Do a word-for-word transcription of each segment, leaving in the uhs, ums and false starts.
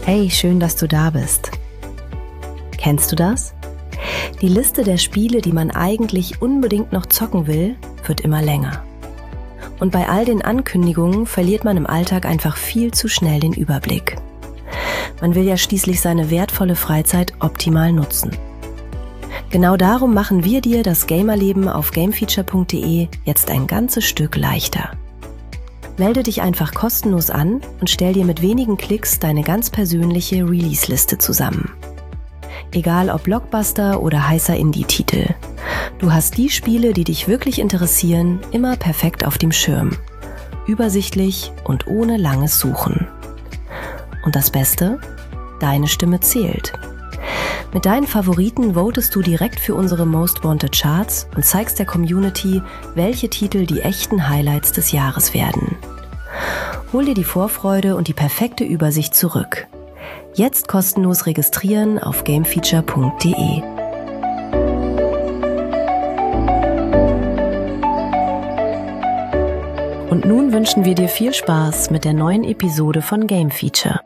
Hey, schön, dass du da bist. Kennst du das? Die Liste der Spiele, die man eigentlich unbedingt noch zocken will, wird immer länger. Und bei all den Ankündigungen verliert man im Alltag einfach viel zu schnell den Überblick. Man will ja schließlich seine wertvolle Freizeit optimal nutzen. Genau darum machen wir dir das Gamerleben auf gamefeature punkt de jetzt ein ganzes Stück leichter. Melde dich einfach kostenlos an und stell dir mit wenigen Klicks deine ganz persönliche Release-Liste zusammen. Egal ob Blockbuster oder heißer Indie-Titel. Du hast die Spiele, die dich wirklich interessieren, immer perfekt auf dem Schirm. Übersichtlich und ohne langes Suchen. Und das Beste? Deine Stimme zählt. Mit deinen Favoriten votest du direkt für unsere Most Wanted Charts und zeigst der Community, welche Titel die echten Highlights des Jahres werden. Hol dir die Vorfreude und die perfekte Übersicht zurück. Jetzt kostenlos registrieren auf gamefeature punkt de. Und nun wünschen wir dir viel Spaß mit der neuen Episode von Game Feature.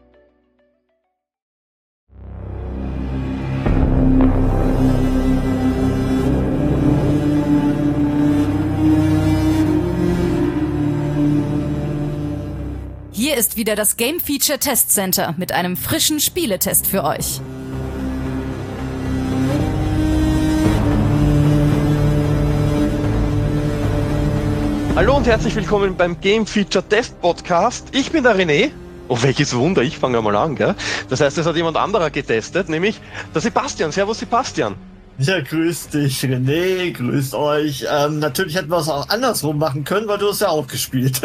Hier ist wieder das Game Feature Test Center mit einem frischen Spieletest für euch. Hallo und herzlich willkommen beim Game Feature Test Podcast. Ich bin der René. Oh, welches Wunder, ich fange mal an, gell? Das heißt, es hat jemand anderer getestet, nämlich der Sebastian. Servus Sebastian. Ja, grüß dich René, grüßt euch. Ähm, natürlich hätten wir es auch andersrum machen können, weil du es ja auch gespielt.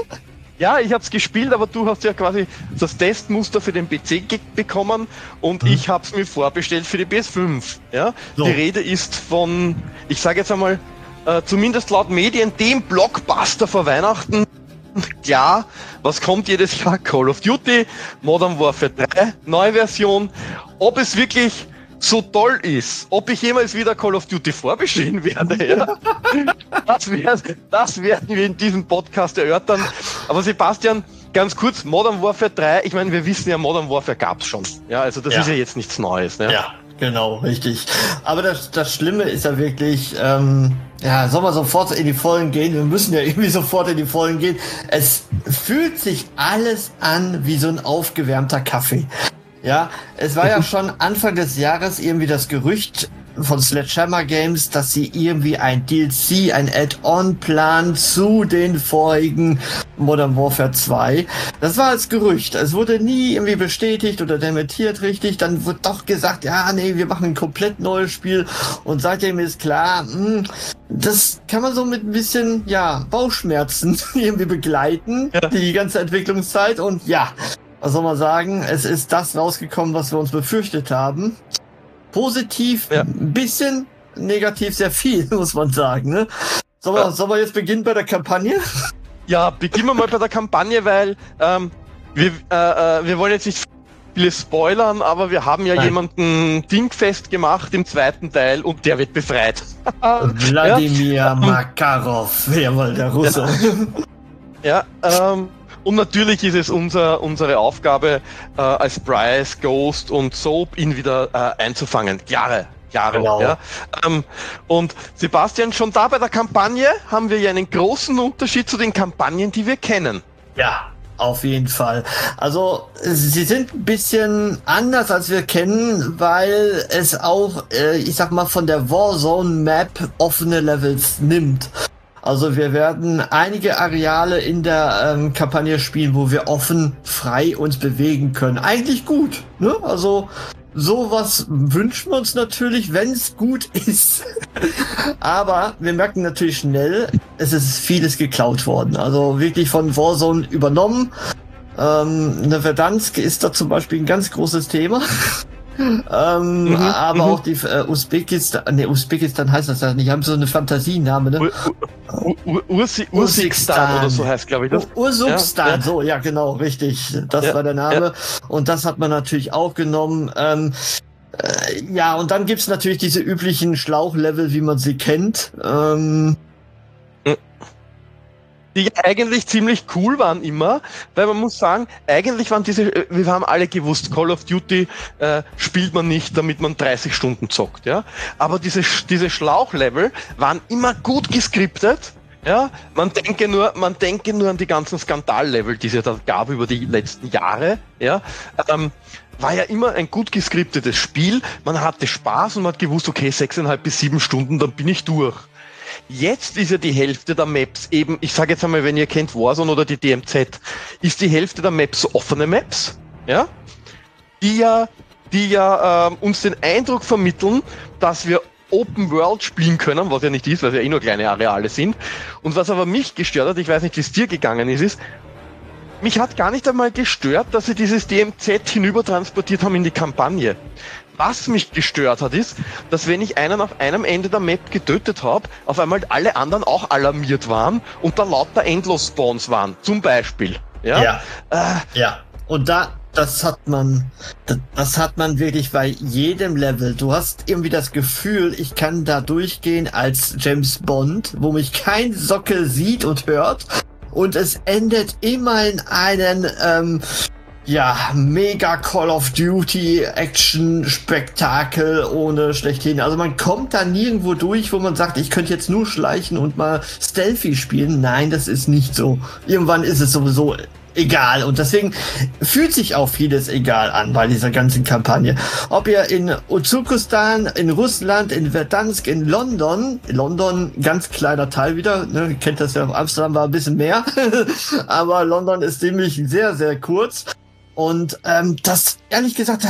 Ja, ich hab's gespielt, aber du hast ja quasi das Testmuster für den P C bekommen und hm. ich hab's mir vorbestellt für die P S fünf. Ja? So. Die Rede ist von, ich sage jetzt einmal, äh, zumindest laut Medien, dem Blockbuster vor Weihnachten. Klar, was kommt jedes Jahr? Call of Duty, Modern Warfare drei, neue Version. Ob es wirklich so toll ist, ob ich jemals wieder Call of Duty vorbestehen werde, ja? das, wär, das werden wir in diesem Podcast erörtern. Aber Sebastian, ganz kurz, Modern Warfare drei, ich meine, wir wissen ja, Modern Warfare gab's schon. Ja, also das ja. ist ja jetzt nichts Neues. Ne? Ja, genau, richtig. Aber das, das Schlimme ist ja wirklich, ähm, ja, soll man sofort in die Vollen gehen? Wir müssen ja irgendwie sofort in die Vollen gehen. Es fühlt sich alles an wie so ein aufgewärmter Kaffee. Ja, es war ja schon Anfang des Jahres irgendwie das Gerücht von Sledgehammer Games, dass sie irgendwie ein D L C, ein Add-on planen zu den vorigen Modern Warfare zwei. Das war als Gerücht. Es wurde nie irgendwie bestätigt oder dementiert richtig. Dann wurde doch gesagt, ja, nee, wir machen ein komplett neues Spiel. Und seitdem ist klar, mh, das kann man so mit ein bisschen, ja, Bauchschmerzen irgendwie begleiten, ja. Die ganze Entwicklungszeit. Und ja, was soll man sagen? Es ist das rausgekommen, was wir uns befürchtet haben. Positiv ja. ein bisschen, negativ sehr viel, muss man sagen. Ne? Sollen wir, ja. sollen wir jetzt beginnen bei der Kampagne? Ja, beginnen wir mal bei der Kampagne, weil ähm, wir, äh, wir wollen jetzt nicht viele spoilern, aber wir haben ja Nein. jemanden dingfest gemacht im zweiten Teil und der wird befreit. Wladimir ja? Makarov, jawohl, der Russe. Ja, ja ähm, und natürlich ist es unser, unsere Aufgabe, äh, als Bryce, Ghost und Soap ihn wieder äh, einzufangen. Jahre, Jahre. Genau. Ja. Ähm, und Sebastian, schon da bei der Kampagne haben wir ja einen großen Unterschied zu den Kampagnen, die wir kennen. Ja, auf jeden Fall. Also sie sind ein bisschen anders, als wir kennen, weil es auch, äh, ich sag mal, von der Warzone-Map offene Levels nimmt. Also wir werden einige Areale in der ähm, Kampagne spielen, wo wir offen, frei uns bewegen können. Eigentlich gut, ne? Also sowas wünschen wir uns natürlich, wenn es gut ist. Aber wir merken natürlich schnell, es ist vieles geklaut worden. Also wirklich von Warzone übernommen. Ähm, eine Verdansk ist da zum Beispiel ein ganz großes Thema. ähm, mhm, aber mhm. auch die äh, Usbekistan, ne, Usbekistan heißt das ja nicht, haben so eine Fantasiename, ne? Ursikstan oder so heißt, glaube ich, das. Ursukstan, ja, ja. So, ja, genau, richtig. Das ja, war der Name. Ja. Und das hat man natürlich auch genommen. Ähm, äh, ja, und dann gibt's natürlich diese üblichen Schlauchlevel, wie man sie kennt. Ähm, die eigentlich ziemlich cool waren immer, weil man muss sagen, eigentlich waren diese, wir haben alle gewusst, Call of Duty äh, spielt man nicht, damit man dreißig Stunden zockt, ja. Aber diese, diese Schlauchlevel waren immer gut geskriptet, ja. Man denke nur, man denke nur an die ganzen Skandallevel, die es ja da gab über die letzten Jahre, ja. Ähm, war ja immer ein gut geskriptetes Spiel, man hatte Spaß und man hat gewusst, okay, sechseinhalb bis sieben Stunden, dann bin ich durch. Jetzt ist ja die Hälfte der Maps eben, ich sage jetzt einmal, wenn ihr kennt Warzone oder die D M Z, ist die Hälfte der Maps so offene Maps, ja, die ja, die ja ähm, uns den Eindruck vermitteln, dass wir Open World spielen können, was ja nicht ist, weil es ja eh nur kleine Areale sind. Und was aber mich gestört hat, ich weiß nicht, wie es dir gegangen ist, ist, mich hat gar nicht einmal gestört, dass sie dieses D M Z hinüber transportiert haben in die Kampagne. Was mich gestört hat, ist, dass wenn ich einen auf einem Ende der Map getötet habe, auf einmal alle anderen auch alarmiert waren und da lauter Endlos-Spawns waren, zum Beispiel. Ja. Ja. Äh, ja. Und da, das hat man, das, das hat man wirklich bei jedem Level. Du hast irgendwie das Gefühl, ich kann da durchgehen als James Bond, wo mich kein Sockel sieht und hört. Und es endet immer in einen, ähm, ja, mega Call of Duty Action Spektakel ohne schlechthin. Also man kommt da nirgendwo durch, wo man sagt, ich könnte jetzt nur schleichen und mal Stealthy spielen. Nein, das ist nicht so. Irgendwann ist es sowieso egal. Und deswegen fühlt sich auch vieles egal an bei dieser ganzen Kampagne. Ob ihr in Usbekistan, in Russland, in Verdansk, in London, in London ganz kleiner Teil wieder, ne, ihr kennt das ja, Amsterdam war ein bisschen mehr, aber London ist ziemlich sehr, sehr kurz. Und ähm, das, ehrlich gesagt,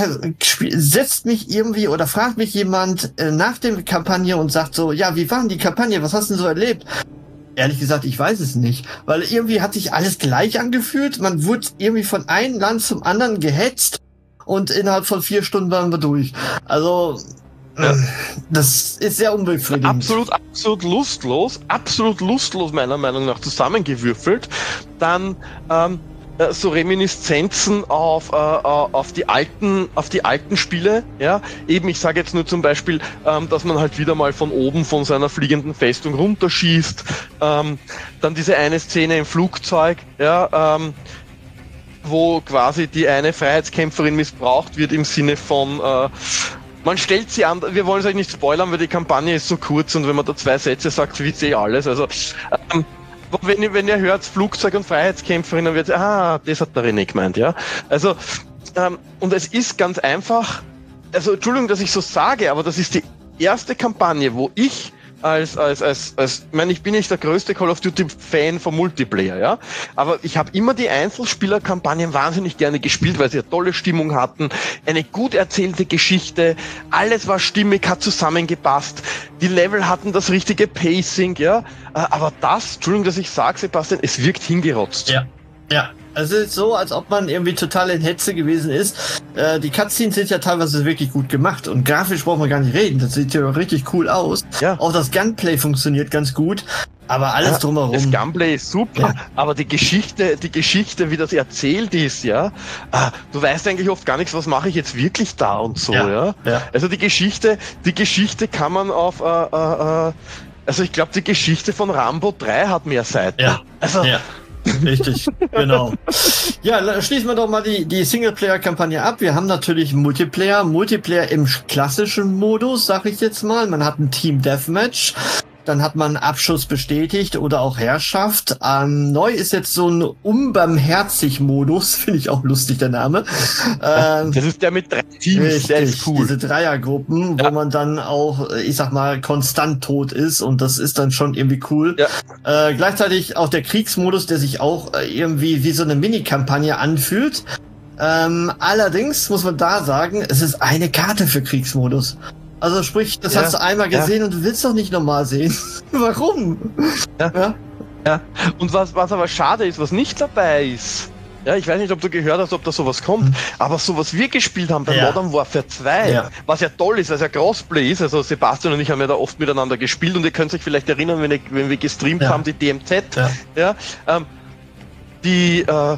setzt mich irgendwie oder fragt mich jemand äh, nach der Kampagne und sagt so, ja, wie war denn die Kampagne, was hast du denn so erlebt? Ehrlich gesagt, ich weiß es nicht, weil irgendwie hat sich alles gleich angefühlt, man wurde irgendwie von einem Land zum anderen gehetzt und innerhalb von vier Stunden waren wir durch. Also, ja. Das ist sehr unbefriedigend. Absolut, absolut lustlos, absolut lustlos meiner Meinung nach zusammengewürfelt. Dann, ähm, so Reminiszenzen auf, äh, auf die alten, auf die alten Spiele, ja. Eben, ich sage jetzt nur zum Beispiel, ähm, dass man halt wieder mal von oben von seiner fliegenden Festung runterschießt. Ähm, dann diese eine Szene im Flugzeug, ja, ähm, wo quasi die eine Freiheitskämpferin missbraucht wird im Sinne von, äh, man stellt sie an, wir wollen es euch nicht spoilern, weil die Kampagne ist so kurz und wenn man da zwei Sätze sagt, wisst ihr eh alles. Also, ähm, Wenn ihr, wenn ihr hört, Flugzeug und Freiheitskämpferin, dann wird ah, das hat der René gemeint, ja. Also, ähm, und es ist ganz einfach, also, Entschuldigung, dass ich so sage, aber das ist die erste Kampagne, wo ich als, als, als, als, ich meine, ich bin nicht der größte Call of Duty Fan vom Multiplayer, ja, aber ich habe immer die Einzelspieler-Kampagnen wahnsinnig gerne gespielt, weil sie eine tolle Stimmung hatten, eine gut erzählte Geschichte, alles war stimmig, hat zusammengepasst, die Level hatten das richtige Pacing, ja, aber das, Entschuldigung, dass ich sage, Sebastian, es wirkt hingerotzt. Ja, ja. Es ist so, als ob man irgendwie total in Hetze gewesen ist. Äh, die Cutscenes sind ja teilweise wirklich gut gemacht und grafisch braucht man gar nicht reden. Das sieht ja richtig cool aus. Ja. Auch das Gunplay funktioniert ganz gut, aber alles ja, drumherum. Das Gunplay ist super, ja. Aber die Geschichte, die Geschichte, wie das erzählt ist, ja, äh, du weißt eigentlich oft gar nichts, was mache ich jetzt wirklich da und so, ja. ja? ja. Also die Geschichte, die Geschichte kann man auf, äh, äh, also ich glaube, die Geschichte von Rambo drei hat mehr Seiten. Ja. Also ja. Richtig, genau. Ja, schließen wir doch mal die, die Singleplayer-Kampagne ab. Wir haben natürlich Multiplayer, Multiplayer im klassischen Modus, sag ich jetzt mal. Man hat ein Team Deathmatch, dann hat man Abschuss bestätigt oder auch Herrschaft. Ähm, neu ist jetzt so ein Unbarmherzig-Modus, finde ich auch lustig, der Name. Ähm, das ist der mit drei Teams, richtig, der ist cool. Diese Dreiergruppen, ja. Wo man dann auch, ich sag mal, konstant tot ist und das ist dann schon irgendwie cool. Ja. Äh, gleichzeitig auch der Kriegsmodus, der sich auch irgendwie wie so eine Mini-Kampagne anfühlt. Ähm, allerdings muss man da sagen, es ist eine Karte für Kriegsmodus. Also sprich, das ja, hast du einmal gesehen ja. Und du willst doch nicht nochmal sehen. Warum? Ja. ja. ja. Und was, was aber schade ist, was nicht dabei ist, ja, ich weiß nicht, ob du gehört hast, ob da sowas kommt, mhm. aber so was wir gespielt haben bei ja. Modern Warfare zwei, ja. was ja toll ist, was ja Crossplay ist, also Sebastian und ich haben ja da oft miteinander gespielt und ihr könnt euch vielleicht erinnern, wenn, ich, wenn wir gestreamt ja. haben, die D M Z, ja, ja ähm, die, äh,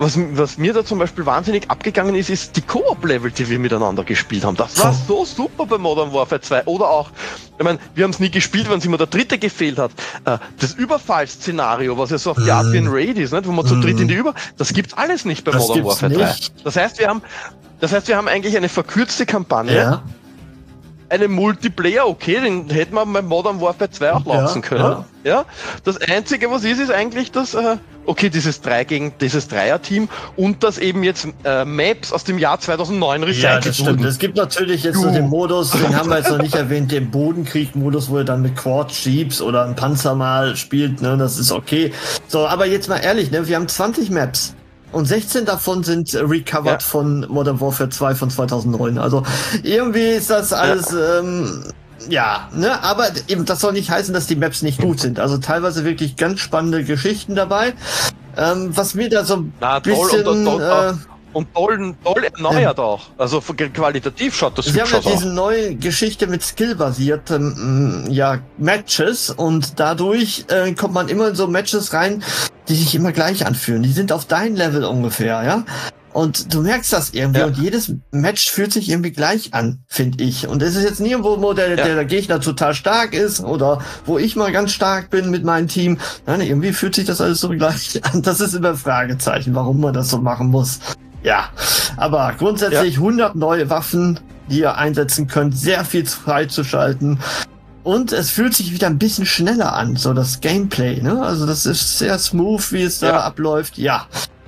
was, was mir da zum Beispiel wahnsinnig abgegangen ist, ist die Koop-Level, die wir miteinander gespielt haben. Das war so super bei Modern Warfare zwei. Oder auch, ich meine, wir haben es nie gespielt, wenn es immer der Dritte gefehlt hat. Äh, das Überfallsszenario, was ja so auf die Art wie ein Raid ist, nicht? Wo man zu dritt in die Über... Das gibt's alles nicht bei das Modern Warfare drei. Das heißt, wir haben, das heißt, wir haben eigentlich eine verkürzte Kampagne. Ja. Einen Multiplayer, okay, den hätten wir bei Modern Warfare zwei auch launchen ja, können. Ja. ja. Das Einzige, was ist, ist eigentlich das, äh, okay, dieses drei gegen dieses Dreier-Team und das eben jetzt äh, Maps aus dem Jahr zweitausendneun recycelt Ja, das stimmt. Es gibt natürlich jetzt uh. so den Modus, den haben wir jetzt noch nicht erwähnt, den Bodenkrieg-Modus, wo ihr dann mit Quad-Jeeps oder ein Panzer mal spielt, ne, das ist okay. So, aber jetzt mal ehrlich, ne, wir haben zwanzig Maps. Und sechzehn davon sind recovered ja. von Modern Warfare zwei von zweitausendneun. Also irgendwie ist das alles, ja, ähm, ja, ne, aber eben, das soll nicht heißen, dass die Maps nicht gut sind. Also teilweise wirklich ganz spannende Geschichten dabei. Ähm, was mir da so ein Na, bisschen... Toll, und, äh, und toll, toll erneuert ja. auch. Also qualitativ schaut das hübsch aus. Sie haben ja diese neue Geschichte mit skillbasierten ja, Matches und dadurch äh, kommt man immer in so Matches rein, die sich immer gleich anfühlen. Die sind auf dein Level ungefähr, ja. Und du merkst das irgendwie ja. und jedes Match fühlt sich irgendwie gleich an, finde ich. Und es ist jetzt nirgendwo, wo der, ja. der, der Gegner total stark ist oder wo ich mal ganz stark bin mit meinem Team. Nein, irgendwie fühlt sich das alles so gleich an. Das ist immer Fragezeichen, warum man das so machen muss. Ja, aber grundsätzlich ja. hundert neue Waffen, die ihr einsetzen könnt, sehr viel freizuschalten. Und es fühlt sich wieder ein bisschen schneller an, so das Gameplay, ne? Also das ist sehr smooth, wie es da ja. abläuft. Ja,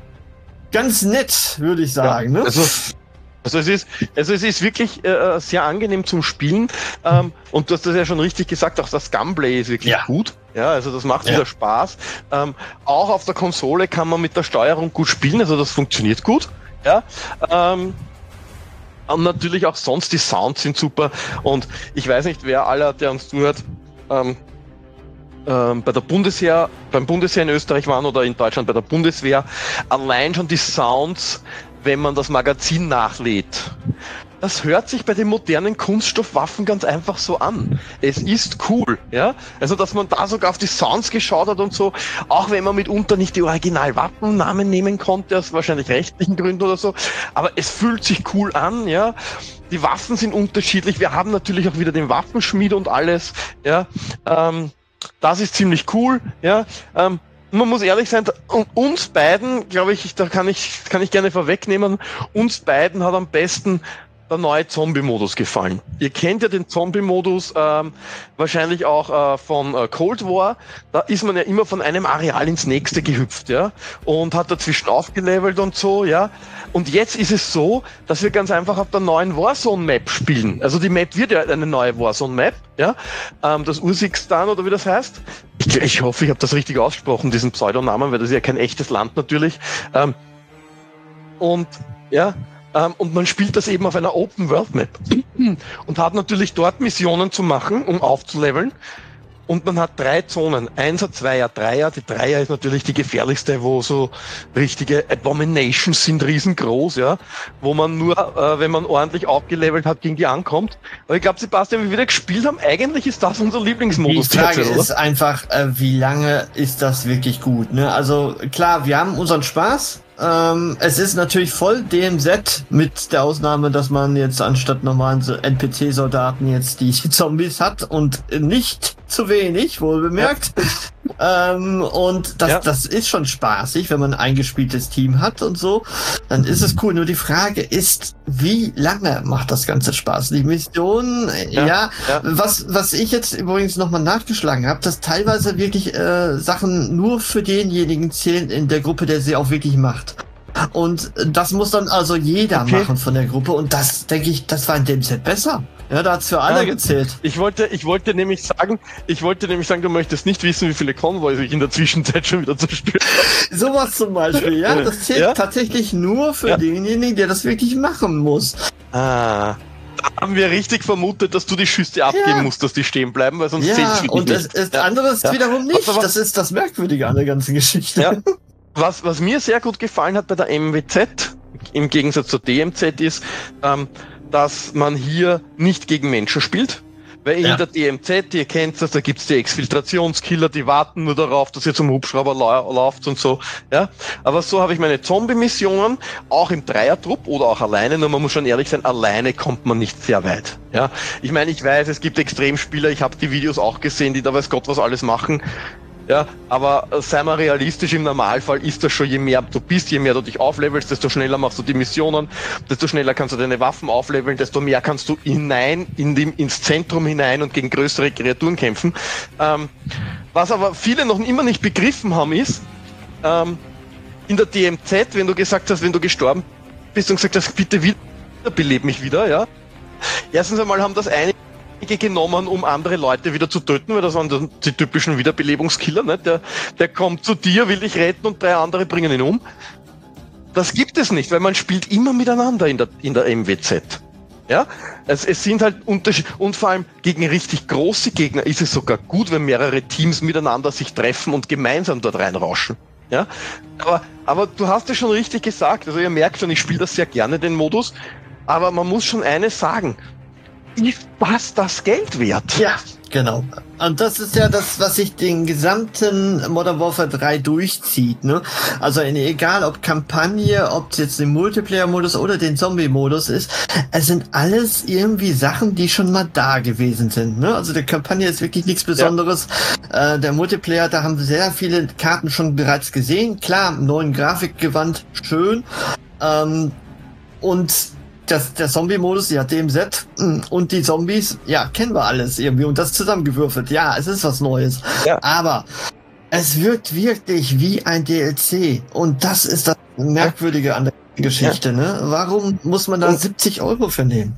ganz nett, würde ich sagen. Ja. Ne? Also, also es ist, also es ist wirklich äh, sehr angenehm zum Spielen. Ähm, und du hast das ja schon richtig gesagt, auch das Gunplay ist wirklich ja. gut. Ja, also das macht ja. wieder Spaß. Ähm, auch auf der Konsole kann man mit der Steuerung gut spielen, also das funktioniert gut. Ja, ähm, und natürlich auch sonst die Sounds sind super und ich weiß nicht, wer aller, der uns zuhört, ähm, ähm, bei der Bundeswehr, beim Bundesheer in Österreich waren oder in Deutschland bei der Bundeswehr, allein schon die Sounds, wenn man das Magazin nachlädt. Das hört sich bei den modernen Kunststoffwaffen ganz einfach so an. Es ist cool, ja. Also, dass man da sogar auf die Sounds geschaut hat und so, auch wenn man mitunter nicht die Original-Wappennamen nehmen konnte, aus wahrscheinlich rechtlichen Gründen oder so, aber es fühlt sich cool an, ja. Die Waffen sind unterschiedlich. Wir haben natürlich auch wieder den Waffenschmied und alles, ja. Ähm, das ist ziemlich cool, ja. Ähm, man muss ehrlich sein, uns beiden, glaube ich, da kann ich, kann ich gerne vorwegnehmen, uns beiden hat am besten der neue Zombie-Modus gefallen. Ihr kennt ja den Zombie-Modus ähm, wahrscheinlich auch äh, von äh, Cold War. Da ist man ja immer von einem Areal ins nächste gehüpft, ja, und hat dazwischen aufgelevelt und so, ja. Und jetzt ist es so, dass wir ganz einfach auf der neuen Warzone-Map spielen. Also die Map wird ja eine neue Warzone-Map, ja. Ähm, das Ursikstan oder wie das heißt. Ich, ich hoffe, ich habe das richtig ausgesprochen, diesen Pseudonamen, weil das ist ja kein echtes Land natürlich. Ähm, und ja. Um, und man spielt das eben auf einer Open-World-Map und hat natürlich dort Missionen zu machen, um aufzuleveln. Und man hat drei Zonen, Einser, Zweier, Dreier. Die Dreier ist natürlich die gefährlichste, wo so richtige Abominations sind, riesengroß, ja, wo man nur, äh, wenn man ordentlich aufgelevelt hat, gegen die ankommt. Aber ich glaube, Sebastian, wie wir wieder gespielt haben, eigentlich ist das unser Lieblingsmodus. Die Frage derzeit, ist einfach, äh, wie lange ist das wirklich gut, ne? Also klar, wir haben unseren Spaß. Ähm, es ist natürlich voll D M Z, mit der Ausnahme, dass man jetzt anstatt normalen N P C-Soldaten jetzt die Zombies hat und nicht zu wenig, wohl bemerkt. Ja. Ähm, und das, ja. das ist schon spaßig, wenn man ein eingespieltes Team hat und so, dann ist es cool. Nur die Frage ist, wie lange macht das Ganze Spaß? Die Mission, ja, ja, ja. was was ich jetzt übrigens nochmal nachgeschlagen habe, dass teilweise wirklich äh, Sachen nur für denjenigen zählen in der Gruppe, der sie auch wirklich macht. Und das muss dann also jeder okay. machen von der Gruppe und das, denke ich, das war in dem Set besser. Ja, da hat's für alle ja, gezählt. Ich wollte, ich wollte nämlich sagen, ich wollte nämlich sagen, du möchtest nicht wissen, wie viele Konvois ich in der Zwischenzeit schon wieder zerstört habe. Sowas zum Beispiel, ja, das zählt ja? tatsächlich nur für ja. denjenigen, der das wirklich machen muss. Ah. Da haben wir richtig vermutet, dass du die Schüsse abgeben ja. musst, dass die stehen bleiben, weil sonst ja, zählt's für dich und das ist ja. anderes ja. wiederum nicht. Was, was, das ist das Merkwürdige an der ganzen Geschichte. Ja. Was, was mir sehr gut gefallen hat bei der M W Z, im Gegensatz zur D M Z, ist, ähm, dass man hier nicht gegen Menschen spielt. Weil Ja. in der D M Z, ihr kennt das, da gibt's die Exfiltrationskiller, die warten nur darauf, dass ihr zum Hubschrauber lau lauft und so. Ja, aber so habe ich meine Zombie-Missionen, auch im Dreiertrupp oder auch alleine, nur man muss schon ehrlich sein, alleine kommt man nicht sehr weit. Ja, ich meine, ich weiß, es gibt Extremspieler, ich habe die Videos auch gesehen, die da weiß Gott was alles machen. Ja, aber äh, sei mal realistisch, im Normalfall ist das schon, je mehr du bist, je mehr du dich auflevelst, desto schneller machst du die Missionen, desto schneller kannst du deine Waffen aufleveln, desto mehr kannst du hinein, in dem, ins Zentrum hinein und gegen größere Kreaturen kämpfen. Ähm, was aber viele noch immer nicht begriffen haben ist, ähm, in der D M Z, wenn du gesagt hast, wenn du gestorben bist und gesagt hast, bitte wiederbeleb mich wieder, ja. Erstens einmal haben das einige genommen, um andere Leute wieder zu töten, weil das waren die, die typischen Wiederbelebungskiller, ne? Der, der kommt zu dir, will dich retten und drei andere bringen ihn um. Das gibt es nicht, weil man spielt immer miteinander in der, in der M W Z. Ja? Es, es sind halt Unterschiede, und vor allem gegen richtig große Gegner ist es sogar gut, wenn mehrere Teams miteinander sich treffen und gemeinsam dort reinrauschen. Ja? Aber, aber du hast es schon richtig gesagt, also ihr merkt schon, ich spiele das sehr gerne, den Modus, aber man muss schon eines sagen, ist was das Geld wert? Ja, genau. Und das ist ja das, was sich den gesamten Modern Warfare drei durchzieht, ne? Also in, egal ob Kampagne, ob es jetzt den Multiplayer-Modus oder den Zombie-Modus ist, es sind alles irgendwie Sachen, die schon mal da gewesen sind, ne? Also die Kampagne ist wirklich nichts Besonderes. Ja. Äh, der Multiplayer, da haben wir sehr viele Karten schon bereits gesehen. Klar, neuen Grafikgewand, schön. Ähm, und Das, der Zombie-Modus, ja, D M Z und die Zombies, ja, kennen wir alles irgendwie und das zusammengewürfelt. Ja, es ist was Neues. Ja. Aber es wirkt wirklich wie ein D L C und das ist das Merkwürdige an der Geschichte, ja. ne? Warum muss man da und, siebzig Euro für nehmen?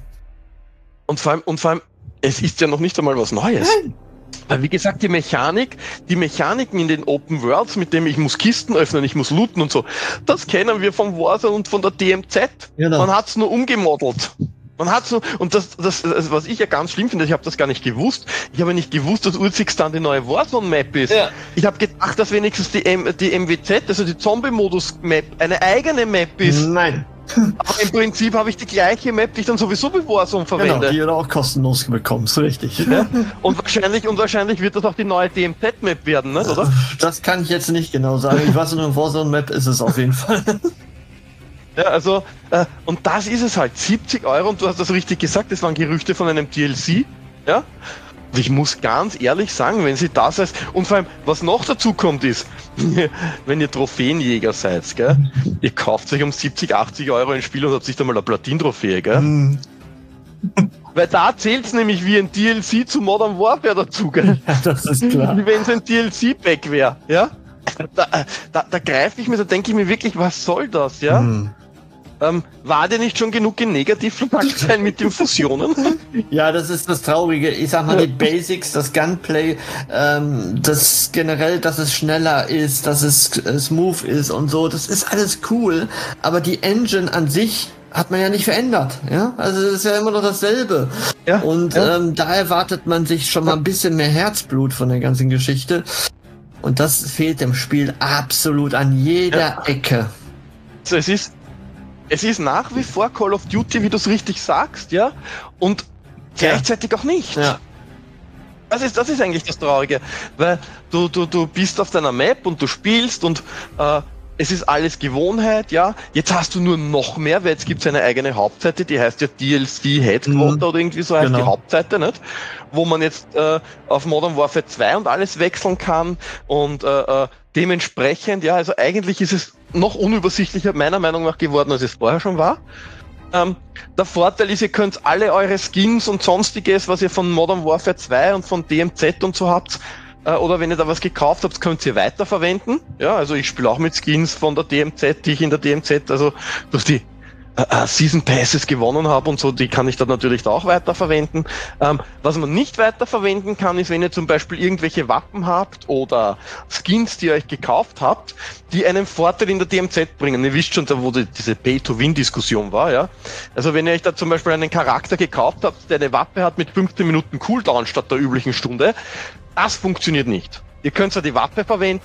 Und vor allem, und vor allem, es ist ja noch nicht einmal was Neues. Nein. Weil wie gesagt, die Mechanik, die Mechaniken in den Open Worlds, mit dem ich muss Kisten öffnen, ich muss looten und so, das kennen wir von Warzone und von der D M Z. Genau. Man hat's nur umgemodelt. Man hat's nur, und das, das, das, was ich ja ganz schlimm finde, ich habe das gar nicht gewusst. Ich habe nicht gewusst, dass Urzikstan die neue Warzone-Map ist. Ja. Ich habe gedacht, dass wenigstens die, M, die M W Z, also die Zombie-Modus-Map, eine eigene Map ist. Nein. Aber im Prinzip habe ich die gleiche Map, die ich dann sowieso bei Warzone verwende. Genau, die du auch kostenlos bekommst, richtig. Ja? Und wahrscheinlich, und wahrscheinlich wird das auch die neue D M Z-Map werden, ne? Oder? Das kann ich jetzt nicht genau sagen. Ich weiß, nur eine Warzone-Map ist es auf jeden Fall. Ja, also, äh, und das ist es halt, siebzig Euro, und du hast das richtig gesagt, das waren Gerüchte von einem D L C, ja? Und ich muss ganz ehrlich sagen, wenn sie das als, und vor allem, was noch dazu kommt ist, wenn ihr Trophäenjäger seid, gell, ihr kauft euch um siebzig, achtzig Euro ein Spiel und habt nicht einmal eine Platin-Trophäe, gell? Mm. Weil da zählt's nämlich wie ein D L C zu Modern Warfare dazu, gell? Ja, das ist klar. Wie wenn es ein D L C-Pack wäre, ja? Da, da, da greife ich mir, da denke ich mir wirklich, was soll das, ja? Mm. Ähm, war dir nicht schon genug negativ verpackt sein mit den Fusionen? Ja, das ist das Traurige. Ich sag mal, die Basics, das Gunplay, ähm, das generell, dass es schneller ist, dass es äh, smooth ist und so, das ist alles cool. Aber die Engine an sich hat man ja nicht verändert. Ja, also es ist ja immer noch dasselbe. Ja, und ja. Ähm, da erwartet man sich schon mal ein bisschen mehr Herzblut von der ganzen Geschichte. Und das fehlt dem Spiel absolut an jeder ja. Ecke. Also es ist Es ist nach wie vor Call of Duty, wie du es richtig sagst, ja, und gleichzeitig ja. auch nicht. Ja. Das ist, das ist eigentlich das Traurige, weil du, du, du bist auf deiner Map und du spielst und äh, es ist alles Gewohnheit, ja. Jetzt hast du nur noch mehr, weil jetzt gibt es eine eigene Hauptseite, die heißt ja D L C Headquarter mhm. oder irgendwie so heißt genau. die Hauptseite, nicht? Wo man jetzt äh, auf Modern Warfare zwei und alles wechseln kann und äh, äh, dementsprechend, ja, also eigentlich ist es noch unübersichtlicher meiner Meinung nach geworden, als es vorher schon war. Ähm, der Vorteil ist, ihr könnt alle eure Skins und sonstiges, was ihr von Modern Warfare zwei und von D M Z und so habt, äh, oder wenn ihr da was gekauft habt, könnt ihr weiterverwenden. Ja, also ich spiele auch mit Skins von der D M Z, die ich in der D M Z, also durch die Uh, Season Passes gewonnen habe und so, die kann ich dann natürlich da auch weiterverwenden. Ähm, was man nicht weiterverwenden kann, ist, wenn ihr zum Beispiel irgendwelche Waffen habt oder Skins, die ihr euch gekauft habt, die einen Vorteil in der D M Z bringen. Ihr wisst schon, da wo die, diese Pay-to-Win-Diskussion war, ja. Also wenn ihr euch da zum Beispiel einen Charakter gekauft habt, der eine Waffe hat mit fünfzehn Minuten Cooldown statt der üblichen Stunde, das funktioniert nicht. Ihr könnt zwar die Waffe verwenden,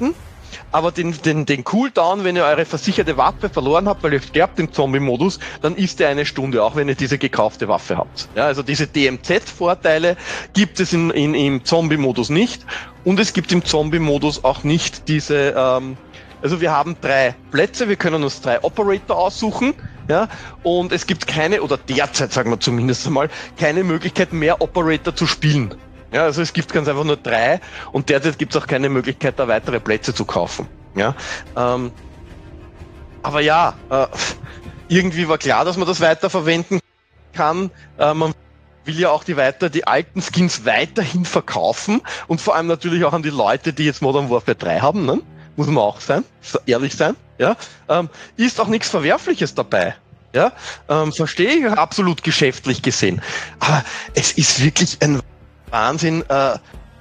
aber den, den, den Cooldown, wenn ihr eure versicherte Waffe verloren habt, weil ihr sterbt im Zombie-Modus, dann ist der eine Stunde, auch wenn ihr diese gekaufte Waffe habt. Ja, also diese D M Z-Vorteile gibt es in, in, im Zombie-Modus nicht und es gibt im Zombie-Modus auch nicht diese, ähm, also wir haben drei Plätze, wir können uns drei Operator aussuchen, ja, und es gibt keine, oder derzeit sagen wir zumindest einmal, keine Möglichkeit mehr Operator zu spielen. Ja, also es gibt ganz einfach nur drei und derzeit gibt es auch keine Möglichkeit, da weitere Plätze zu kaufen. Ja, ähm, aber ja, äh, irgendwie war klar, dass man das weiterverwenden kann. Äh, man will ja auch die weiter, die alten Skins weiterhin verkaufen und vor allem natürlich auch an die Leute, die jetzt Modern Warfare drei haben, ne? Muss man auch sein, ehrlich sein. Ja, ähm, ist auch nichts Verwerfliches dabei. Ja, ähm, verstehe ich absolut geschäftlich gesehen. Aber es ist wirklich ein Wahnsinn, äh,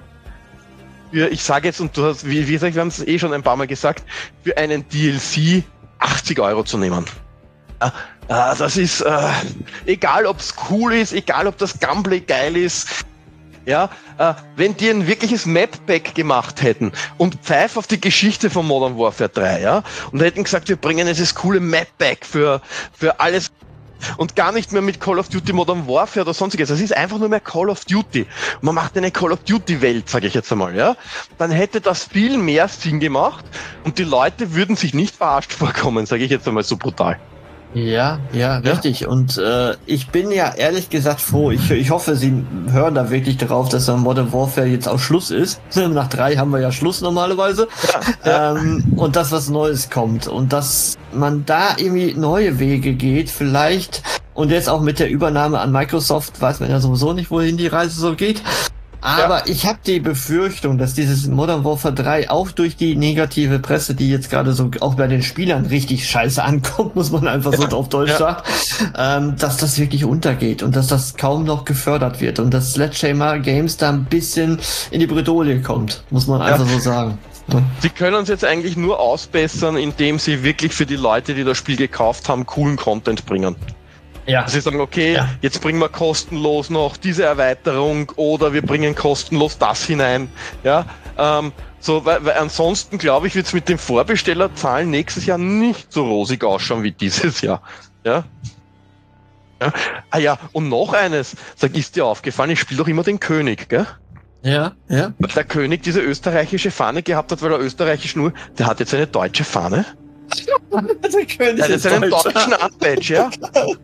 für, ich sage jetzt, und du hast, wie, wie gesagt, wir haben es eh schon ein paar Mal gesagt, für einen D L C achtzig Euro zu nehmen. Äh, äh, das ist, äh, egal ob es cool ist, egal ob das Gameplay geil ist, ja, äh, wenn die ein wirkliches Map-Pack gemacht hätten und pfeif auf die Geschichte von Modern Warfare drei, ja, und hätten gesagt, wir bringen jetzt das coole Map-Pack für, für alles, und gar nicht mehr mit Call of Duty Modern Warfare oder sonstiges. Es ist einfach nur mehr Call of Duty. Man macht eine Call of Duty Welt, sage ich jetzt einmal, ja. Dann hätte das viel mehr Sinn gemacht und die Leute würden sich nicht verarscht vorkommen, sage ich jetzt einmal so brutal. Ja, ja, richtig. Ja. Und äh, ich bin ja ehrlich gesagt froh. Ich, ich hoffe, Sie hören da wirklich darauf, dass dann Modern Warfare jetzt auch Schluss ist. Nach drei haben wir ja Schluss normalerweise. Ja, ja. Ähm, und dass was Neues kommt. Und dass man da irgendwie neue Wege geht, vielleicht. Und jetzt auch mit der Übernahme an Microsoft weiß man ja sowieso nicht, wohin die Reise so geht. Aber ja. Ich habe die Befürchtung, dass dieses Modern Warfare drei auch durch die negative Presse, die jetzt gerade so auch bei den Spielern richtig scheiße ankommt, muss man einfach so ja. auf Deutsch ja. sagen, ähm, dass das wirklich untergeht und dass das kaum noch gefördert wird und dass Sledgehammer Games da ein bisschen in die Bredouille kommt, muss man einfach ja. so sagen. Ja. Sie können es jetzt eigentlich nur ausbessern, indem sie wirklich für die Leute, die das Spiel gekauft haben, coolen Content bringen. Ja. Sie sagen, okay, ja. jetzt bringen wir kostenlos noch diese Erweiterung oder wir bringen kostenlos das hinein. Ja, ähm, so, weil, weil ansonsten glaube ich, wird es mit den Vorbestellerzahlen nächstes Jahr nicht so rosig ausschauen wie dieses Jahr. Ja. Ja. Ah ja, und noch eines, sag, ist dir aufgefallen, ich spiele doch immer den König, gell? Ja, ja. Weil der König diese österreichische Fahne gehabt hat, weil er österreichisch nur, der hat jetzt eine deutsche Fahne. Der König ja, ist einen deutschen Unpatch, ja.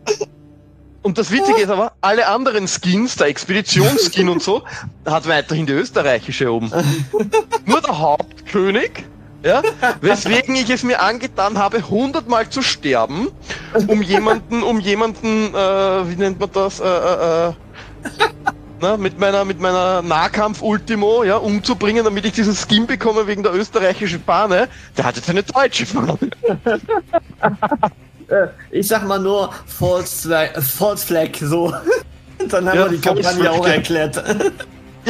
Und das Witzige ist aber, alle anderen Skins, der Expeditionsskin und so, hat weiterhin die österreichische oben. Nur der Hauptkönig, ja, weswegen ich es mir angetan habe, hundertmal zu sterben, um jemanden, um jemanden, äh, wie nennt man das, äh, äh, na, mit meiner, mit meiner Nahkampf-Ultimo, ja, umzubringen, damit ich diesen Skin bekomme wegen der österreichischen Fahne. Der hat jetzt eine deutsche Fahne. Ich sag mal nur False Flag, False Flag so. Dann haben ja, wir die Kampagne auch erklärt. Ja.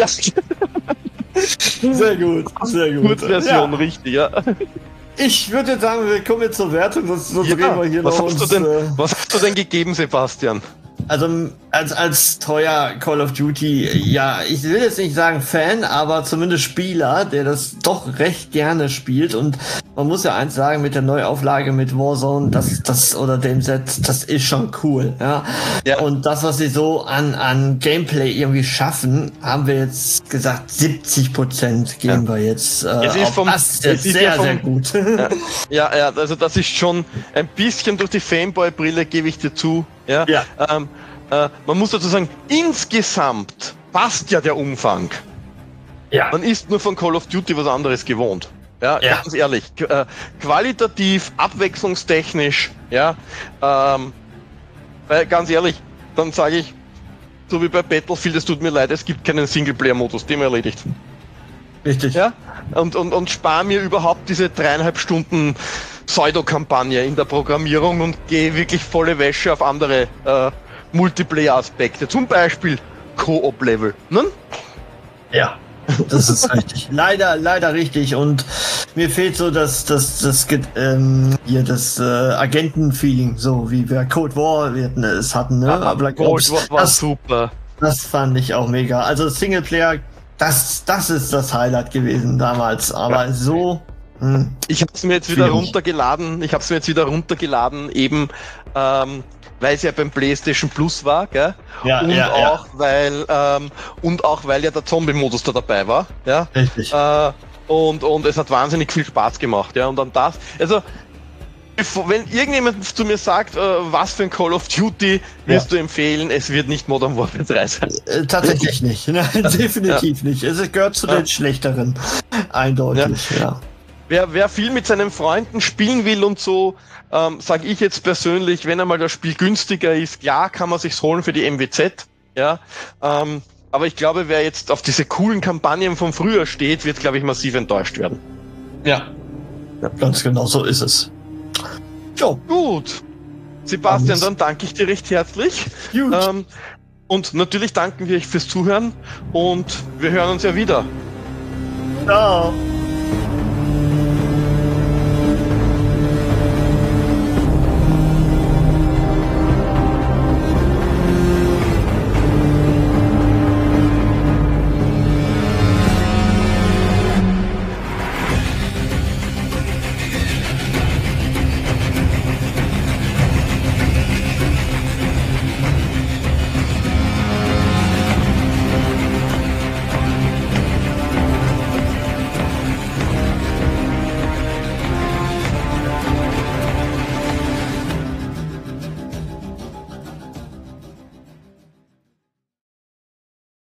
Sehr gut, sehr gut. Kurzversion, ja. Richtig, ja. Ich würde jetzt sagen, wir kommen jetzt zur Wertung, sonst ja, drehen wir hier was noch hast uns, du denn, äh, Was hast du denn gegeben, Sebastian? Also als als treuer Call of Duty, ja, ich will jetzt nicht sagen Fan, aber zumindest Spieler, der das doch recht gerne spielt. Und man muss ja eins sagen, mit der Neuauflage mit Warzone, das das oder dem Set, das ist schon cool, ja. ja. Und das, was sie so an an Gameplay irgendwie schaffen, haben wir jetzt gesagt, siebzig Prozent gehen ja. wir jetzt. Äh, es ist vom, das ist jetzt sehr ja vom, sehr gut. Ja, ja, ja, also das ist schon ein bisschen durch die Fanboy-Brille, gebe ich dir zu. Ja, ja. Ähm, äh, man muss dazu sagen, insgesamt passt ja der Umfang. Ja. Man ist nur von Call of Duty was anderes gewohnt. Ja, ja. Ganz ehrlich. Äh, qualitativ, abwechslungstechnisch, ja. Ähm, weil ganz ehrlich, dann sage ich, so wie bei Battlefield, es tut mir leid, es gibt keinen Singleplayer-Modus, dem erledigt. Richtig. Ja. Und, und, und spare mir überhaupt diese dreieinhalb Stunden Pseudo-Kampagne in der Programmierung und gehe wirklich volle Wäsche auf andere äh, Multiplayer-Aspekte, zum Beispiel Co-op-Level. Ne? Ja, das ist richtig. Leider, leider richtig. Und mir fehlt so das, das, das, ähm, hier das äh, Agenten-Feeling, so wie wir Cold War wir hatten, es hatten, ne? Aber Black Ops, Cold War war das, super. Das fand ich auch mega. Also Singleplayer, das, das ist das Highlight gewesen damals. Aber ja. so Hm. Ich habe es mir jetzt wieder runtergeladen. Ich habe es mir jetzt wieder runtergeladen, eben ähm, weil es ja beim PlayStation Plus war, gell? Ja, und ja, auch ja. weil ähm, und auch weil ja der Zombie-Modus da dabei war, ja. Richtig. Äh, und und es hat wahnsinnig viel Spaß gemacht, ja. Und dann das, also wenn irgendjemand zu mir sagt, äh, was für ein Call of Duty wirst ja. du empfehlen, es wird nicht Modern Warfare drei sein. Äh, tatsächlich nicht. Nein, definitiv ja. nicht. Es gehört zu ja. den schlechteren. Eindeutig, ja. ja. Wer, wer viel mit seinen Freunden spielen will und so, ähm, sage ich jetzt persönlich, wenn einmal das Spiel günstiger ist, klar kann man sich's holen für die M W Z, ja. Ähm, aber ich glaube, wer jetzt auf diese coolen Kampagnen von früher steht, wird, glaube ich, massiv enttäuscht werden. Ja. ja. Ganz genau, so ist es. Jo. Gut. Sebastian, dann danke ich dir recht herzlich. Gut. Ähm, und natürlich danken wir euch fürs Zuhören und wir hören uns ja wieder. Ciao.